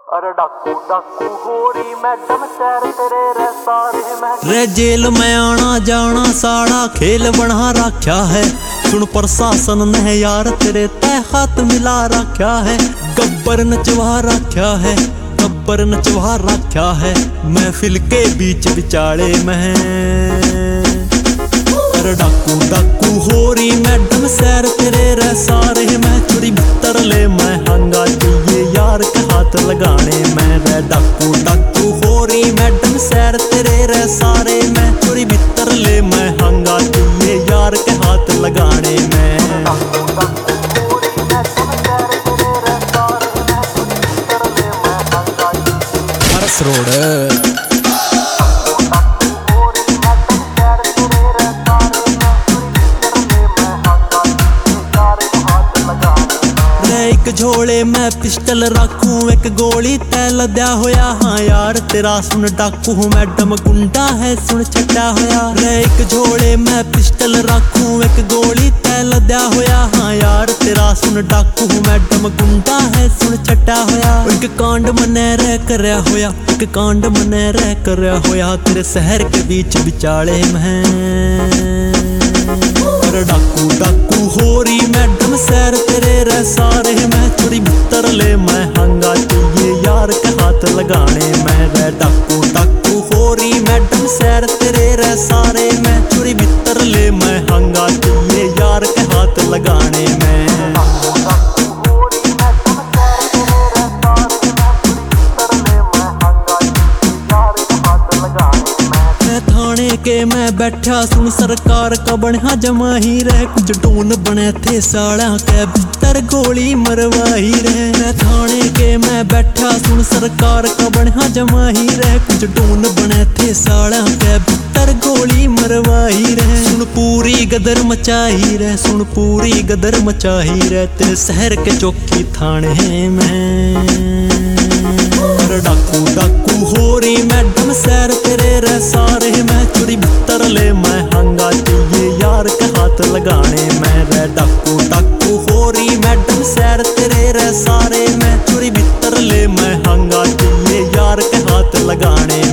अरे डाकू डाकू होरी मैडम सैर तेरे रे सारे मैं रे जेल में आना जाना साड़ा खेल बना रखा है। सुन प्रशासन ने यार तेरे तय हाथ मिला रखा है। गब्बर नचवा रखा है, गब्बर नचवा रखा है। महफिल के बीच बिचाले में अरे डाकू डाकू होरी मैडम सैर तेरे रे सारे मैं चोरी भीतर ले मैं हंगा चाहिए यार के हाथ लगाने में। रे डाकू डाकू होरी मैडम सैर तेरे रे सारे मैं चोरी भीतर ले मैं हंगा चाहिए यार के हाथ लगाने में। हर्ष रोड एक झोले में पिस्टल रखूं एक गोली तै लद्या होया। हाँ यार तेरा सुन डाकू मैडम गुंडा है सुन छटा होया। रे एक झोले में पिस्टल रखूं एक गोली तै लद्या होया। हाँ यार तेरा सुन डाकू मैडम गुंडा है सुन छटा होया। एक कांड मने रह करया होया, एक कांड मने रह करया होया तेरे शहर के बीच बिचाले में। डाकू डाकू होरी मैडम सैर तेरे रे सारे मैं चोरी भीतर ले मैं हंगा चाहिए यार के हाथ लगाने में। रे डाकू डाकू होरी मैडम सैर तेरे रे सारे मैं चोरी भीतर ले मैं हंगा चाहिए यार के हाथ लगाने में। थाने के मैं बैठा सुन सरकार का बना जमा ही रह। कुछ डोन बने थे साड़ा के भीतर गोली मरवाही रहे। थाने के मैं बैठा सुन सरकार का बना जमा ही रह। कुछ डोन बने थे साड़ा के भीतर गोली मरवाही रहे। सुन पूरी गदर मचाही रहे, सुन पूरी गदर मचाही रहे तेरे शहर के चौकी थाने में। डाकू डाकू होरी मैडम सैर तेरे रे सारे मैं चोरी भीतर ले मैं हंगा चाहिए यार के हाथ लगाने में। रे डाकू डाकू होरी मैडम सैर तेरे रे सारे मैं चोरी भीतर ले मैं हंगा चाहिए यार के हाथ लगाने